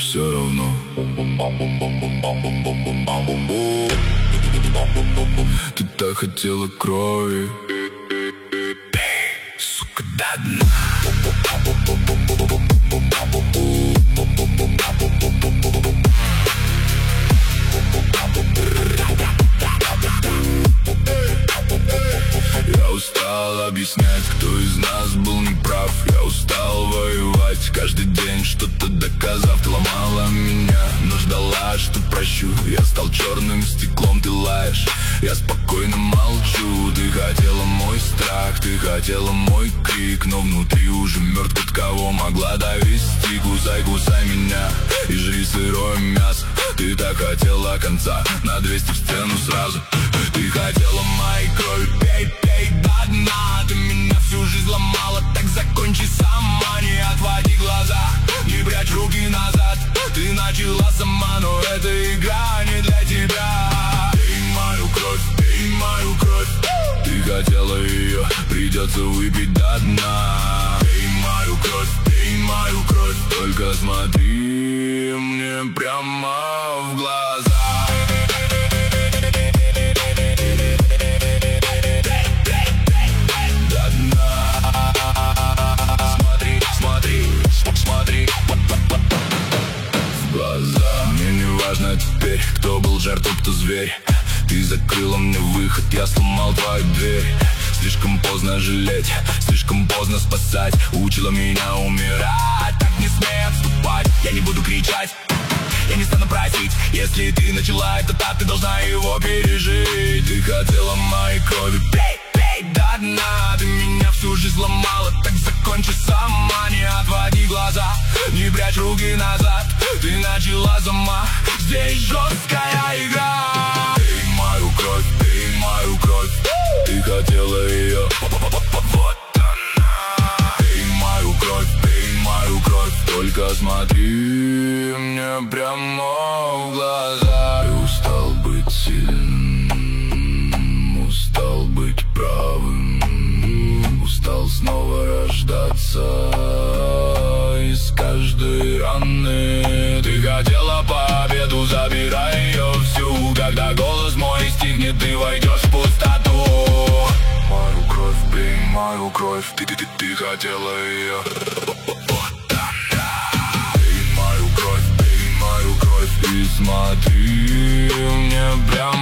все равно. Ты так хотела крови, сука, до дна. Я устал объяснять, кто из нас был неправ. Я устал воевать, каждый день что-то доказав. Ты ломала меня, но ждала, что прощу. Я стал черным стеклом, ты лаешь, я спокойно молчу. Ты хотела мой страх, ты хотела мой крик, но внутри уже мертв, от кого могла довести. Кусай, кусай меня и жри сырое мясо. Ты так хотела конца, на 200 в стену сразу. Ты хотела моей крови, пей, пей до дна. Ты меня всю жизнь ломала, так закончи сама. Не отводи глаза, не прячь руки назад. Ты начала сама, но эта игра не для тебя. Пей мою кровь, пей мою кровь. Ты хотела ее, придется выпить до дна. Пей мою кровь, пей мою кровь. Только смотри мне прямо в глаза. Мне не важно теперь, кто был жертвой, кто зверь. Ты закрыла мне выход, я сломал твою дверь. Слишком поздно жалеть, слишком поздно спасать. Учила меня умирать, так не смей отступать. Я не буду кричать, я не стану просить. Если ты начала этот ад, ты должна его пережить. Ты хотела моей крови, пей, пей до дна. Ты меня всю жизнь ломала, так закончи сама. Не отводи глаза, не прячь руки назад. Ты начала сама, здесь жесткая игра. Пей мою кровь, пей мою кровь. Ты хотела ее, вот она. Пей мою кровь, пей мою кровь. Только смотри мне прямо в глаза. Ты устал быть сильным, устал быть правым, устал снова рождаться из каждой раны. Ты хотела победу, забирай ее всю. Когда голос мой стихнет, ты войдешь в пустоту. Мою кровь, пей мою кровь. Ты хотела ее, вот она. Пей мою кровь, пей мою кровь. И смотри мне прямо